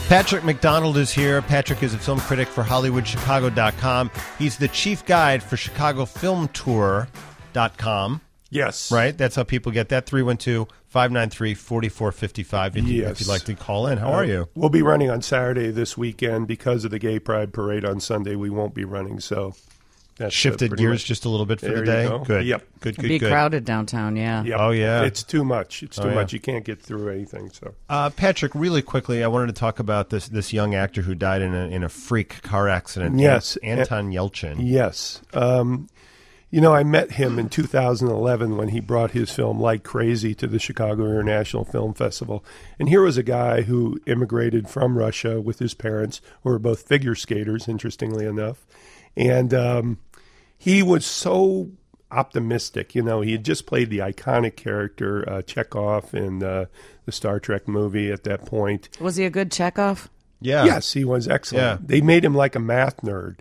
Patrick McDonald is here. Patrick is a film critic for HollywoodChicago.com. He's the chief guide for ChicagoFilmTour.com. Yes. Right? That's how people get that. 312-593-4455 if you'd like to call in. How are you? We'll be running on Saturday this weekend. Because of the Gay Pride Parade on Sunday, we won't be running, so... That's shifted gears just a little bit for the day. Go. Good. Yep. Good. It'd be crowded downtown. Yeah. Yep. Oh yeah. It's too much. It's too much. You can't get through anything. So, Patrick, really quickly, I wanted to talk about this young actor who died in a freak car accident. Yes, Anton Yelchin. Yes. I met him in 2011 when he brought his film Like Crazy to the Chicago International Film Festival. And here was a guy who immigrated from Russia with his parents, who were both figure skaters, interestingly enough, and. He was so optimistic. He had just played the iconic character Chekhov in the Star Trek movie at that point. Was he a good Chekhov? Yeah. Yes, he was excellent. Yeah. They made him like a math nerd,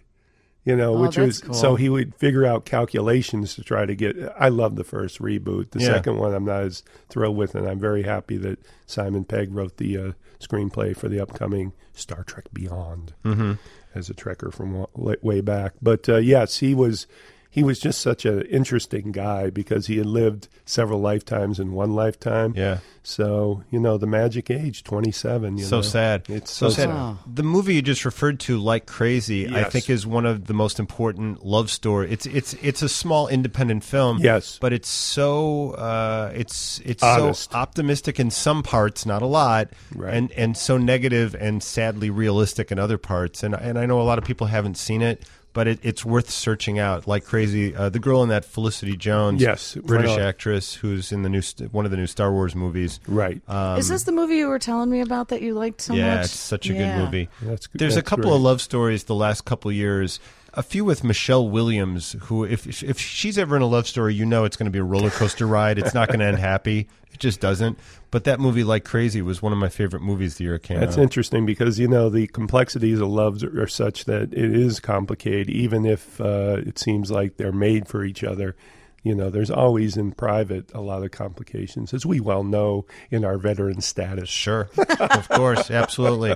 which was cool. So he would figure out calculations to try to get. I love the first reboot. The second one I'm not as thrilled with, and I'm very happy that Simon Pegg wrote the screenplay for the upcoming Star Trek Beyond. Mm-hmm. As a Trekker from way back. But yes, he was just such an interesting guy because he had lived several lifetimes in one lifetime. Yeah. So, the magic age, 27. So sad. It's so sad. Oh. The movie you just referred to, Like Crazy, Yes. I think is one of the most important love story. It's a small independent film. Yes. But it's so it's Honest. so optimistic in some parts, not a lot, Right. and so negative and sadly realistic in other parts. And I know a lot of people haven't seen it, but it's worth searching out. Like Crazy, the girl in that, Felicity Jones, Yes, British right on. actress who's in the one of the new Star Wars movies. Right. Is this the movie you were telling me about that you liked so much? Yeah, it's such a good movie. That's good. There's a That's couple great. of love stories the last couple of years. A few with Michelle Williams, who, if she's ever in a love story, it's going to be a roller coaster ride. It's not going to end happy. It just doesn't. But that movie, Like Crazy, was one of my favorite movies the year it came out. That's interesting because, the complexities of love are such that it is complicated, even if it seems like they're made for each other. There's always in private a lot of complications, as we well know in our veteran status. Sure, of course, absolutely.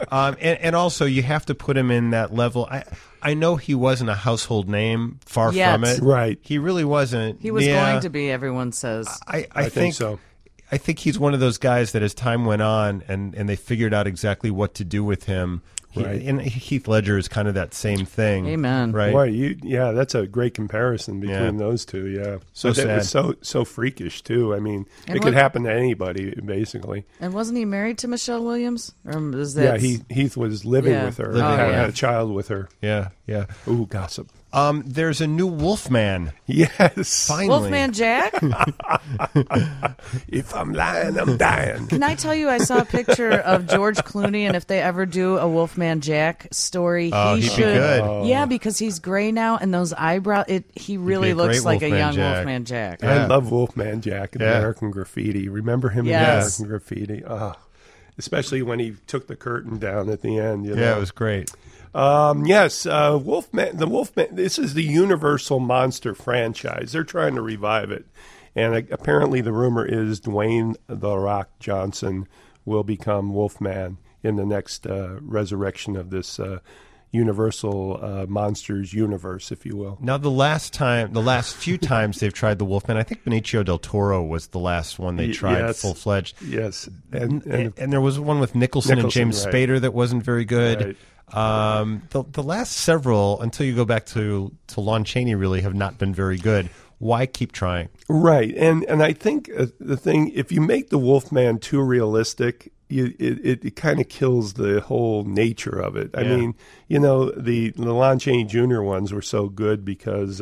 And also, you have to put him in that level. I know he wasn't a household name, far from it. Right. He really wasn't. He was going to be, everyone says. I think so. I think he's one of those guys that as time went on and they figured out exactly what to do with him. Right. And Heath Ledger is kind of that same thing. Amen. Right. Boy, that's a great comparison between those two. Yeah, So but sad. It was so freakish too. I mean, And it could happen to anybody basically. And wasn't he married to Michelle Williams? Or is that... Yeah, Heath was living with her, had a child with her. Yeah. Ooh, gossip. There's a new Wolfman. Yes, Finally. Wolfman Jack? If I'm lying, I'm dying. Can I tell you, I saw a picture of George Clooney, and if they ever do a Wolfman Jack story, he'd should. be good. Yeah, because he's gray now, and those eyebrows, he really be a looks great like a Wolfman young Jack. Wolfman Jack. Yeah. I love Wolfman Jack in Yeah. American Graffiti. Remember him Yes. in American Graffiti? Oh, especially when he took the curtain down at the end. Yeah, it was great. Yes, Wolfman. The Wolfman. This is the Universal Monster franchise. They're trying to revive it, and apparently the rumor is Dwayne the Rock Johnson will become Wolfman in the next resurrection of this Universal Monsters universe, if you will. Now, the last few times they've tried the Wolfman, I think Benicio del Toro was the last one they tried Yes. full-fledged. Yes, And there was one with Nicholson and James right. Spader that wasn't very good. Right. The last several, until you go back to Lon Chaney, really have not been very good. Why keep trying? Right, and I think the thing, if you make the Wolfman too realistic, it kind of kills the whole nature of it. I mean, the Lon Chaney Jr. ones were so good because,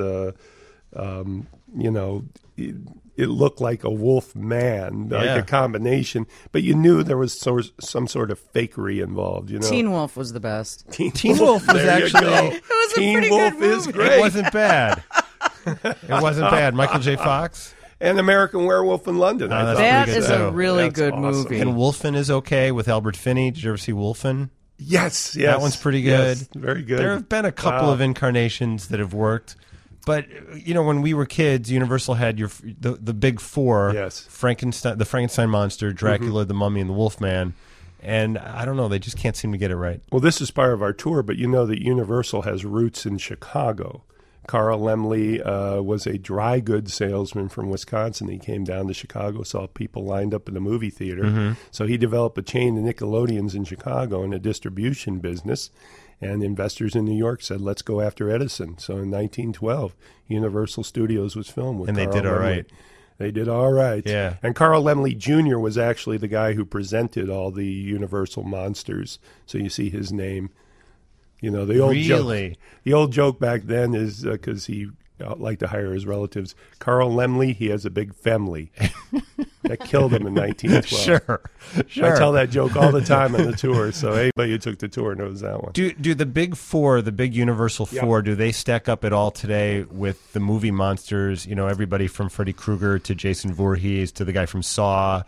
it looked like a wolf man, like a combination, but you knew there was some sort of fakery involved. Teen Wolf was the best. Teen Wolf was There you actually go. It was a Teen pretty Wolf good is movie. great. it wasn't bad. It wasn't bad. Michael J. Fox And American Werewolf in London. I that's thought. That pretty good is too. a really That's good awesome. movie. and Wolfen is okay with Albert Finney. Did you ever see Wolfen? Yes, That one's pretty good. Yes, very good. There have been a couple Wow. of incarnations that have worked. But when we were kids, Universal had the big four: Yes. Frankenstein, the Frankenstein monster, Dracula, the Mummy, and the Wolfman. And I don't know, they just can't seem to get it right. Well, this is part of our tour, but you know that Universal has roots in Chicago. Carl Laemmle was a dry goods salesman from Wisconsin. He came down to Chicago, saw people lined up in the movie theater. So he developed a chain of Nickelodeons in Chicago and a distribution business. And investors in New York said, let's go after Edison. So in 1912, Universal Studios was filmed with And Carl they did all Laemmle. right. They did all right. Yeah. And Carl Laemmle Jr. was actually the guy who presented all the Universal monsters. So you see his name. You know, the old Really? joke. The old joke back then is because he liked to hire his relatives. Carl Laemmle, he has a big family. That killed him in 1912. Sure. I tell that joke all the time on the tour. So anybody who took the tour knows that one. Do the big four, the big Universal four, do they stack up at all today with the movie monsters? You know, everybody from Freddy Krueger to Jason Voorhees to the guy from Saw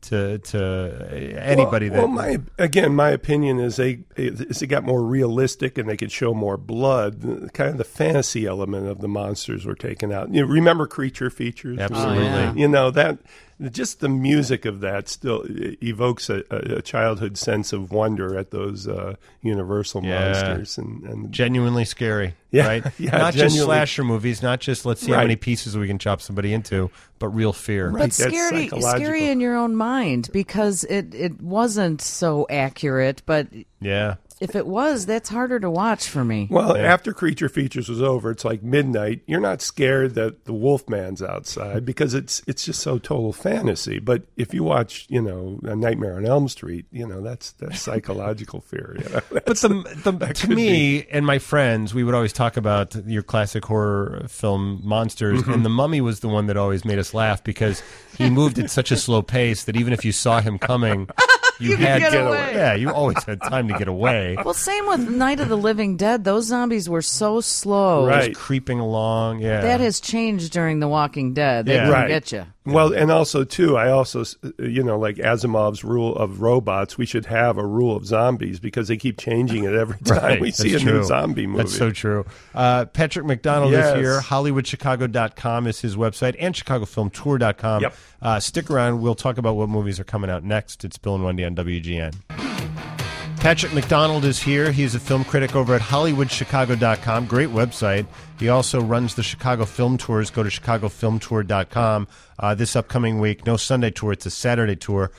to anybody well, that. my opinion is they got more realistic and they could show more blood. Kind of the fantasy element of the monsters were taken out. You remember Creature Features? Absolutely. yeah. You know that. Just the music of that still evokes a childhood sense of wonder at those Universal monsters and Genuinely scary, Yeah, right? yeah, Not just genuinely. slasher movies, not just let's see how Right. many pieces we can chop somebody into, but real fear. Right. But That's scary psychological. in your own mind because it wasn't so accurate. But Yeah. if it was, that's harder to watch for me. Well, after Creature Features was over, it's like midnight. You're not scared that the Wolfman's outside because it's just so total fantasy. But if you watch, you know, A Nightmare on Elm Street, you know, that's psychological fear. You know? But to me and my friends, we would always talk about your classic horror film monsters, and The Mummy was the one that always made us laugh because he moved at such a slow pace that even if you saw him coming, you could had get to away. Yeah, you always had time to get away. Well, same with Night of the Living Dead. Those zombies were so slow. Right. Creeping along, yeah. That has changed during The Walking Dead. They Yeah. can Right. get you. Well, and also, too, I also, you know, like Asimov's rule of robots, we should have a rule of zombies because they keep changing it every time Right, we see that's a new true. zombie movie. That's so true. Patrick McDonald Yes. is here. HollywoodChicago.com is his website, and ChicagoFilmTour.com. Yep. Stick around. We'll talk about what movies are coming out next. It's Bill and Wendy on WGN. Patrick McDonald is here. He's a film critic over at HollywoodChicago.com. Great website. He also runs the Chicago Film Tours. Go to ChicagoFilmTour.com. This upcoming week, no Sunday tour. It's a Saturday tour,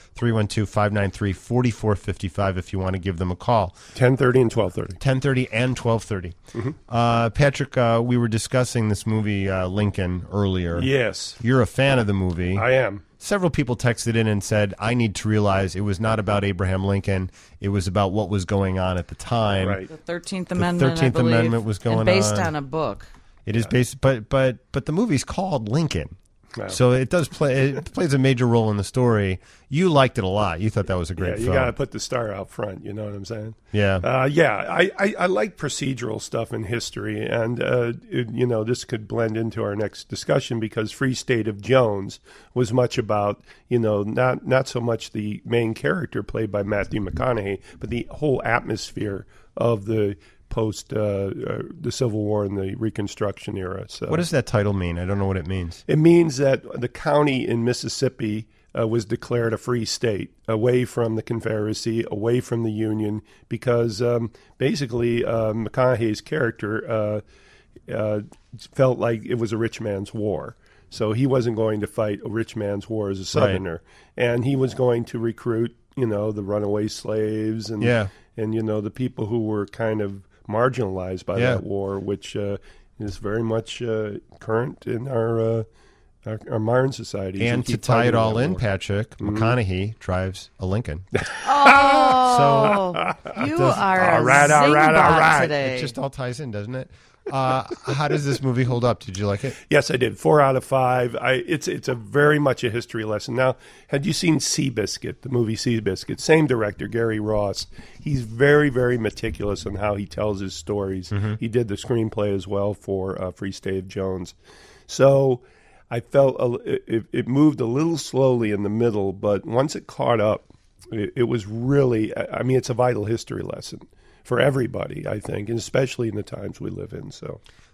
312-593-4455 if you want to give them a call. 10:30 and 12:30. 10:30 and 12:30. Patrick, we were discussing this movie Lincoln earlier. Yes, You're a fan of the movie. I am. Several people texted in and said, I need to realize it was not about Abraham Lincoln. It was about what was going on at the time. Right. The 13th Amendment, 13th I believe, Amendment was going and based on. on a book. It is based, but the movie's called Lincoln. Wow. So it does play. It plays a major role in the story. You liked it a lot. You thought that was a great You film. got to put the star out front. You know what I'm saying? Yeah. I like procedural stuff in history, and you know, this could blend into our next discussion because Free State of Jones was much about, you know, not so much the main character played by Matthew McConaughey, but the whole atmosphere of the post the Civil War and the Reconstruction era. So What does that title mean? I don't know what it means. it means that the county in Mississippi was declared a free state, away from the Confederacy, away from the Union, because basically McConaughey's character felt like it was a rich man's war. So he wasn't going to fight a rich man's war as a Southerner. And he was going to recruit, you know, the runaway slaves and, and you know, the people who were kind of marginalized by that war, which is very much current in our modern society. And to tie it all in, Patrick, McConaughey drives a Lincoln. Oh, you are all right, a all right, all Zingbot right. today. It just all ties in, doesn't it? How does this movie hold up? Did you like it? Yes, I did. 4 out of 5. It's a very much a history lesson. Now, had you seen Seabiscuit, the movie Seabiscuit? Same director, Gary Ross. He's very, very meticulous on how he tells his stories. He did the screenplay as well for Free State of Jones. So I felt it moved a little slowly in the middle, but once it caught up, it was really, I mean, it's a vital history lesson for everybody, I think, and especially in the times we live in. So,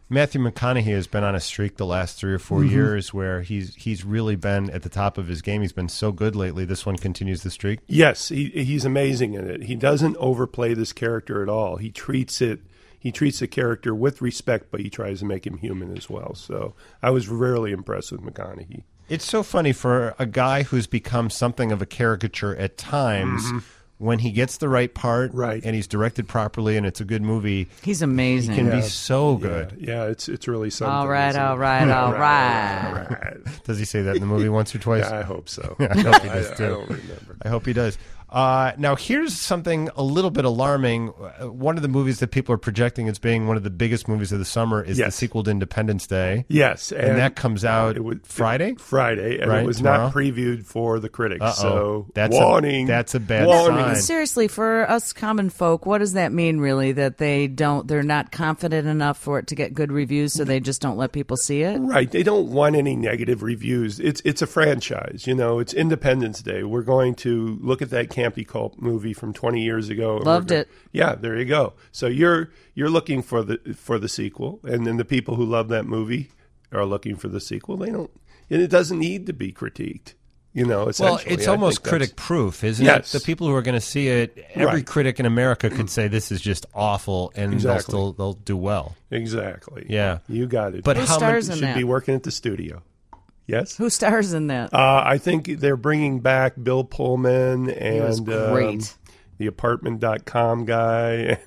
Matthew McConaughey has been on a streak the last 3 or 4 years where he's really been at the top of his game. He's been so good lately. This one continues the streak. Yes, he's amazing in it. He doesn't overplay this character at all. He treats the character with respect, but he tries to make him human as well. So I was really impressed with McConaughey. It's so funny for a guy who's become something of a caricature at times. When he gets the right part, Right. and he's directed properly, and it's a good movie, He's amazing. he can be so good. Yeah, it's really something. All right, isn't it? all right, all right. Right. Does he say that in the movie once or twice? Yeah, I hope so. I hope he does, too. I don't remember. I hope he does. Now, here's something a little bit alarming. One of the movies that people are projecting as being one of the biggest movies of the summer is the Yes. sequel to Independence Day. Yes, And that comes out Friday? Friday, and Right, it was tomorrow? not previewed for the critics. So That's warning. that's a bad warning. sign. Seriously, for us common folk, what does that mean really? That they're not confident enough for it to get good reviews, so they just don't let people see it? Right. They don't want any negative reviews. It's a franchise. It's Independence Day. We're going to look at that campy cult movie from 20 years ago. and Loved we're it. Yeah, there you go. So you're looking for the sequel, and then the people who love that movie are looking for the sequel. They don't. And it doesn't need to be critiqued. Well, Essentially. it's I almost think that's- critic proof, isn't Yes. it? The people who are going to see it, every Right. critic in America could say this is just awful, and Exactly. they'll do well. Exactly. Yeah. You got it. But Who how stars many in should that? be working at the studio. Yes. Who stars in that? I think they're bringing back Bill Pullman and was great. The Apartment.com guy.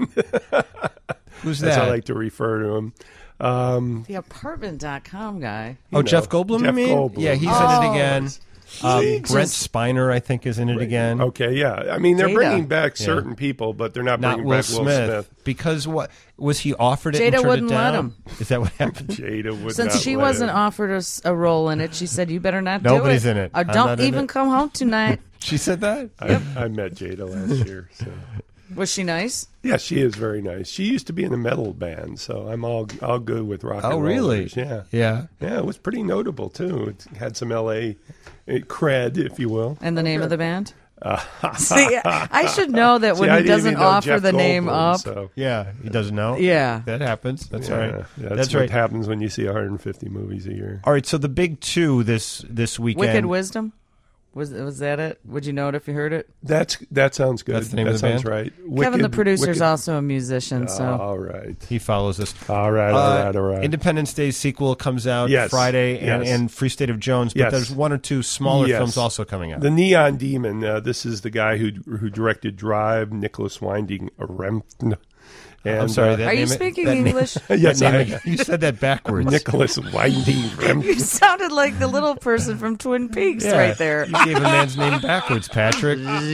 Who's That's that? how I like to refer to him. The Apartment.com guy. Oh, Jeff Goldblum, you Jeff mean? Goldblum. Yeah, he's in it again. Brent just- Spiner, I think, is in it again. Okay, yeah. I mean, they're Jada. bringing back certain people, but they're not Not bringing Will back Smith. Will Smith. Because what was he offered it and Jada turned wouldn't it let down? him. Is that what happened? Jada would Since not she let wasn't him. offered a role in it, she said, "You better not do it. Nobody's in it. Or I'm don't not in even it." come home tonight." She said that? I met Jada last year. So. Was she nice? Yeah, she is very nice. She used to be in a metal band, so I'm all good with rock and Oh, really? rollers. Yeah. Yeah. Yeah, it was pretty notable, too. It had some L.A. cred, if you will. And the name of the band? See, I should know that when See, I he didn't doesn't even know offer Jeff the name Goldblum, up. So. Yeah. He doesn't know? Yeah. That happens. That's Yeah, right. That's what happens when you see 150 movies a year. All right, so the big two this weekend. Wicked Wisdom? Was that it? Would you know it if you heard it? That sounds good. That's the name that of the sounds band? right. Kevin, the Wicked- producer's Wicked- also a musician, so All right. He follows us. All right. Independence Day sequel comes out Yes, Friday, yes. and Free State of Jones, but Yes. there's one or two smaller Yes. films also coming out. The Neon Demon. This is the guy who directed Drive, Nicholas Winding Refn. And, I'm sorry. That Are you name- speaking that name- English? Yes, that I name- you said that backwards. Nicholas Winding You Refn. sounded like the little person from Twin Peaks Yeah, right there. You gave a man's name backwards, Patrick.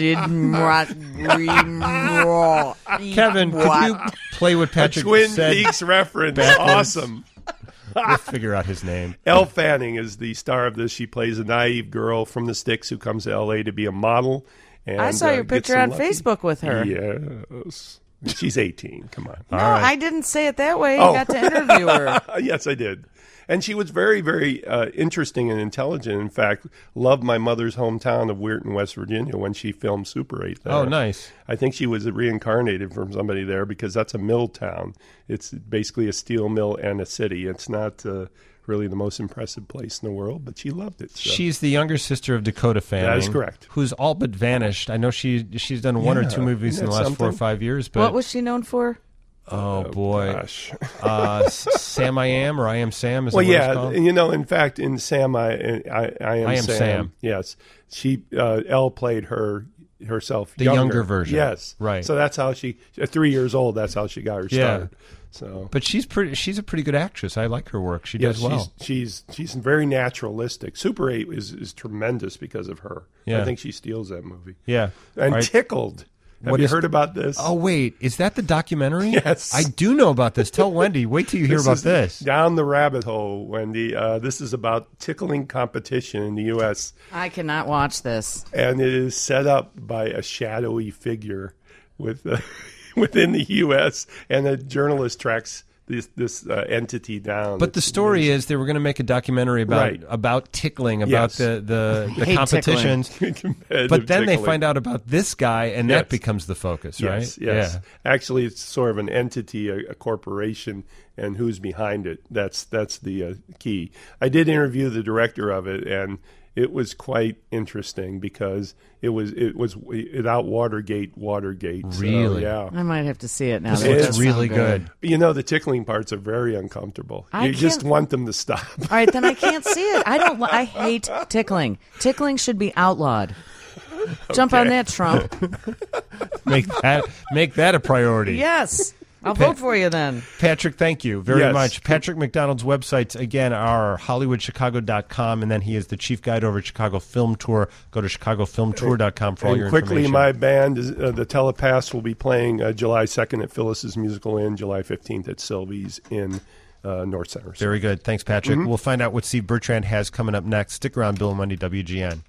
Kevin, could you play what Patrick Twin said? Peaks reference. backwards. Awesome. We'll figure out his name. Elle Fanning is the star of this. She plays a naive girl from the sticks who comes to L.A. to be a model. And, I saw your gets picture on some lucky- Facebook with her. Yes. She's 18. Come on. No, right. I didn't say it that way. Oh. You got to interview her. Yes, I did. And she was very, very interesting and intelligent. In fact, loved my mother's hometown of Weirton, West Virginia when she filmed Super 8 there. Oh, nice. I think she was reincarnated from somebody there because that's a mill town. It's basically a steel mill and a city. It's not really the most impressive place in the world, but she loved it. So. She's the younger sister of Dakota Fanning. That is correct. Who's all but vanished. I know she's done one or Yeah, two movies in isn't the that last 4 or something? 5 years. But What was she known for? oh boy, Gosh. Sam I Am or I Am Sam is Well, that what yeah, it's called? and, in fact, in Sam, I am Sam. Yes, she Elle played herself The younger version. Yes, Right. So that's how she at 3 years old. That's how she got her Yeah. start. So. But she's a pretty good actress. I like her work. She does well. She's very naturalistic. Super 8 is tremendous because of her. Yeah. I think she steals that movie. Yeah. And All right. Tickled. Have What you is- heard about this? Oh wait, is that the documentary? Yes. I do know about this. Tell Wendy. Wait till you hear about is this. Down the rabbit hole, Wendy. This is about tickling competition in the U.S. I cannot watch this. and it is set up by a shadowy figure with within the U.S. and a journalist tracks this entity down. But the story is they were going to make a documentary Right. about tickling, about Yes. the hate competitions. But then they find out about this guy, and that Yes. becomes the focus, Yes, right? yes. Yeah. Actually, it's sort of an entity, a corporation, and who's behind it. That's the key. I did interview the director of it, and it was quite interesting because it was without Watergate. Really? So, yeah. I might have to see it now. This That looks does really sound good. The tickling parts are very uncomfortable. I You just can't- want them to stop. All right, then I can't see it. I hate tickling. Tickling should be outlawed. Jump on that, Trump. Make that a priority. Yes. I'll vote for you then. Patrick, thank you very Yes. much. Patrick McDonald's websites, again, are HollywoodChicago.com, and then he is the chief guide over at Chicago Film Tour. Go to ChicagoFilmTour.com for all And your quickly, information. my band, the Telepass, will be playing July 2nd at Phyllis's Musical Inn, July 15th at Sylvie's in North Center. Very good. Thanks, Patrick. We'll find out what Steve Bertrand has coming up next. Stick around, Bill and Monday, WGN.